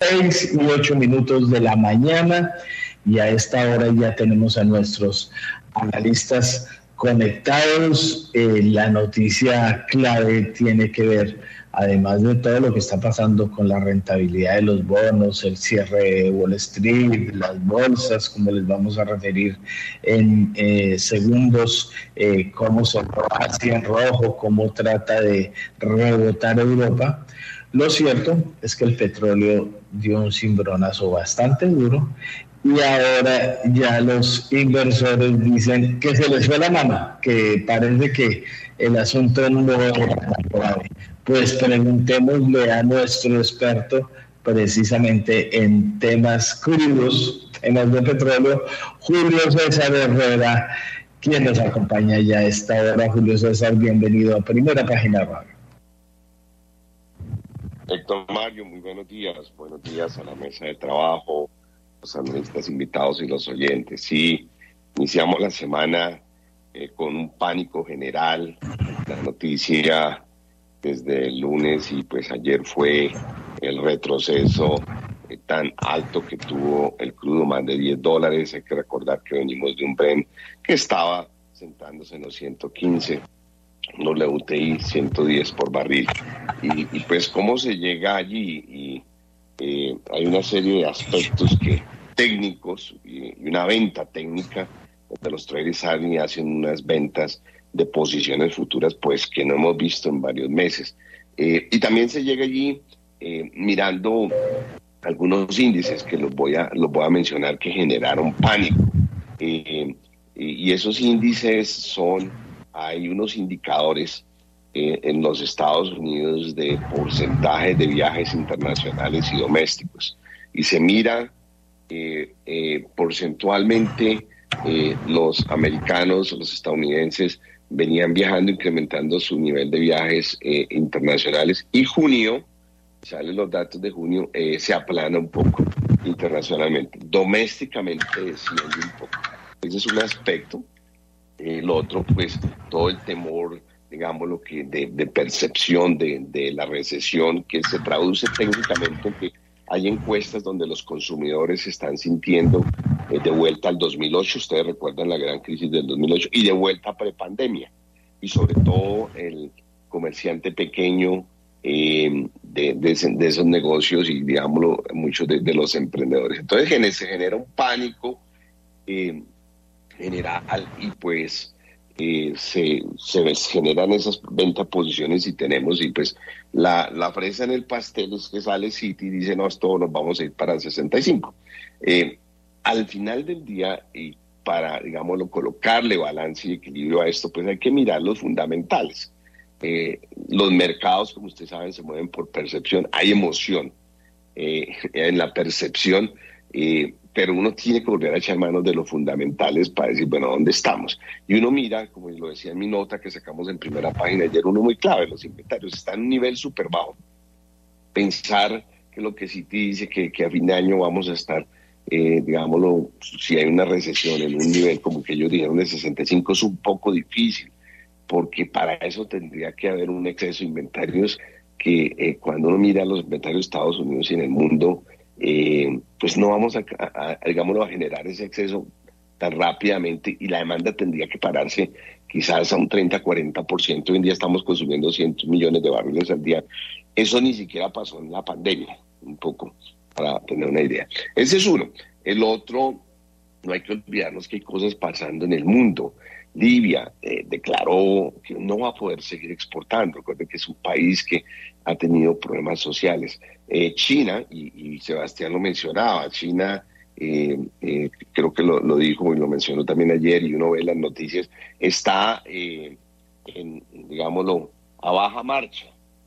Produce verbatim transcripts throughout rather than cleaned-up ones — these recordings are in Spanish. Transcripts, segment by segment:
seis y ocho minutos de la mañana, y a esta hora ya tenemos a nuestros analistas conectados. Eh, la noticia clave tiene que ver, además de todo lo que está pasando con la rentabilidad de los bonos, el cierre de Wall Street, las bolsas, como les vamos a referir en eh, segundos, eh, cómo se hacia en rojo, cómo trata de rebotar Europa. Lo cierto es que el petróleo dio un cimbronazo bastante duro, y ahora ya los inversores dicen que se les fue la mano, que parece que el asunto no era tan grave. Pues preguntémosle a nuestro experto precisamente en temas crudos, temas de petróleo, Julio César Herrera, quien nos acompaña ya a esta hora. Julio César, bienvenido a Primera Página Radio. Héctor Mario, muy buenos días. Buenos días a la mesa de trabajo, los analistas invitados y los oyentes. Sí, iniciamos la semana eh, con un pánico general. La noticia desde el lunes y pues ayer fue el retroceso eh, tan alto que tuvo el crudo, más de diez dólares. Hay que recordar que venimos de un Brent que estaba sentándose en los ciento quince, W T I ciento diez por barril. Y, y pues cómo se llega allí, y eh, hay una serie de aspectos que técnicos y, y una venta técnica donde los traders salen y hacen unas ventas de posiciones futuras pues que no hemos visto en varios meses. Eh, y también se llega allí eh, mirando algunos índices que los voy a, los voy a mencionar, que generaron pánico. Eh, y esos índices son, hay unos indicadores eh, en los Estados Unidos de porcentaje de viajes internacionales y domésticos. Y se mira eh, eh, porcentualmente eh, los americanos, los estadounidenses, venían viajando, incrementando su nivel de viajes eh, internacionales, y junio, salen los datos de junio, eh, se aplana un poco internacionalmente, domésticamente desciende un poco. Ese es un aspecto. El otro, pues, todo el temor, digamos, lo que de, de percepción de, de la recesión, que se traduce técnicamente en que hay encuestas donde los consumidores se están sintiendo eh, de vuelta al dos mil ocho, ustedes recuerdan la gran crisis del dos mil ocho, y de vuelta a prepandemia, y sobre todo el comerciante pequeño eh, de, de, de esos negocios y, digámoslo, muchos de, de los emprendedores. Entonces se genera un pánico eh, general, y pues eh, se, se generan esas ventas posiciones, y tenemos, y pues la, la fresa en el pastel es que sale Citi y dice, no, esto nos vamos a ir para el sesenta y cinco. Eh, al final del día, y para, digámoslo, colocarle balance y equilibrio a esto, pues hay que mirar los fundamentales. Eh, los mercados, como ustedes saben, se mueven por percepción, hay emoción eh, en la percepción, eh, pero uno tiene que volver a echar manos de los fundamentales para decir, bueno, ¿dónde estamos? Y uno mira, como lo decía en mi nota que sacamos en Primera Página ayer, uno muy clave, los inventarios están en un nivel súper bajo. Pensar que lo que Citi dice, que, que a fin de año vamos a estar, eh, digámoslo, si hay una recesión en un nivel como que ellos dijeron de sesenta y cinco, es un poco difícil, porque para eso tendría que haber un exceso de inventarios que eh, cuando uno mira los inventarios de Estados Unidos y en el mundo, Eh, pues no vamos a, a, a, digámoslo, a generar ese exceso tan rápidamente, y la demanda tendría que pararse quizás a un treinta a cuarenta por ciento. Hoy en día estamos consumiendo cientos millones de barriles al día. Eso ni siquiera pasó en la pandemia, un poco, para tener una idea. Ese es uno. El otro, no hay que olvidarnos que hay cosas pasando en el mundo. Libia eh, declaró que no va a poder seguir exportando. Recuerden que es un país que ha tenido problemas sociales. Eh, China, y, y Sebastián lo mencionaba, China eh, eh, creo que lo, lo dijo y lo mencionó también ayer, y uno ve las noticias, está eh, en, digámoslo, a baja marcha.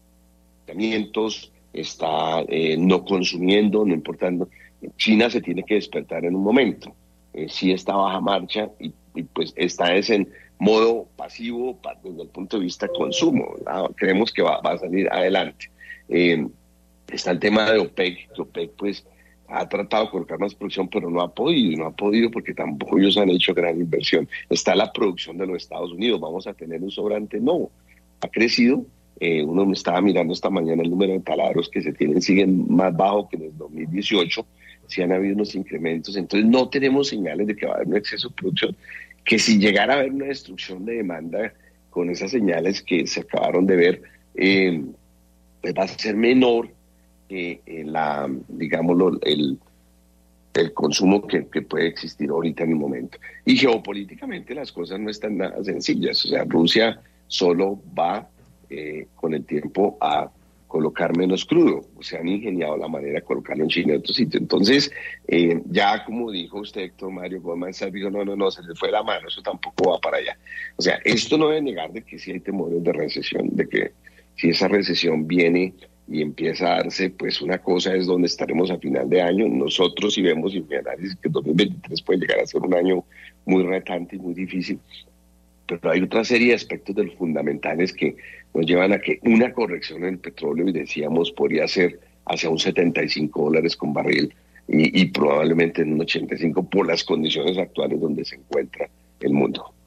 Está eh, no consumiendo, no importando. China se tiene que despertar en un momento. Eh, sí está a baja marcha, y y pues está es en modo pasivo para, desde el punto de vista consumo, ¿verdad? Creemos que va, va a salir adelante. Eh, está el tema de OPEC, que OPEC pues ha tratado de colocar más producción, pero no ha podido, no ha podido porque tampoco ellos han hecho gran inversión. Está la producción de los Estados Unidos, ¿vamos a tener un sobrante? No, ha crecido, Eh, uno me estaba mirando esta mañana el número de taladros que se tienen, siguen más bajo que en el dos mil dieciocho, sí han habido unos incrementos, entonces no tenemos señales de que va a haber un exceso de producción, que si llegara a haber una destrucción de demanda con esas señales que se acabaron de ver, eh, pues va a ser menor que eh, la, digámoslo, el, el consumo que, que puede existir ahorita en el momento. Y geopolíticamente las cosas no están nada sencillas, o sea, Rusia solo va eh, con el tiempo a colocar menos crudo, o sea, han ingeniado la manera de colocarlo en China y en otro sitio. Entonces, eh, ya como dijo usted, Héctor Mario Gómez, dijo, no, no, no, se le fue la mano, eso tampoco va para allá. O sea, esto no debe negar de que sí hay temores de recesión, de que si esa recesión viene y empieza a darse, pues una cosa es donde estaremos a final de año. Nosotros, si vemos en mi análisis, que el dos mil veintitrés puede llegar a ser un año muy retante y muy difícil, pero hay otra serie de aspectos de los fundamentales que nos llevan a que una corrección en el petróleo, y decíamos, podría ser hacia un setenta y cinco dólares con barril y, y probablemente en un ochenta y cinco por las condiciones actuales donde se encuentra el mundo.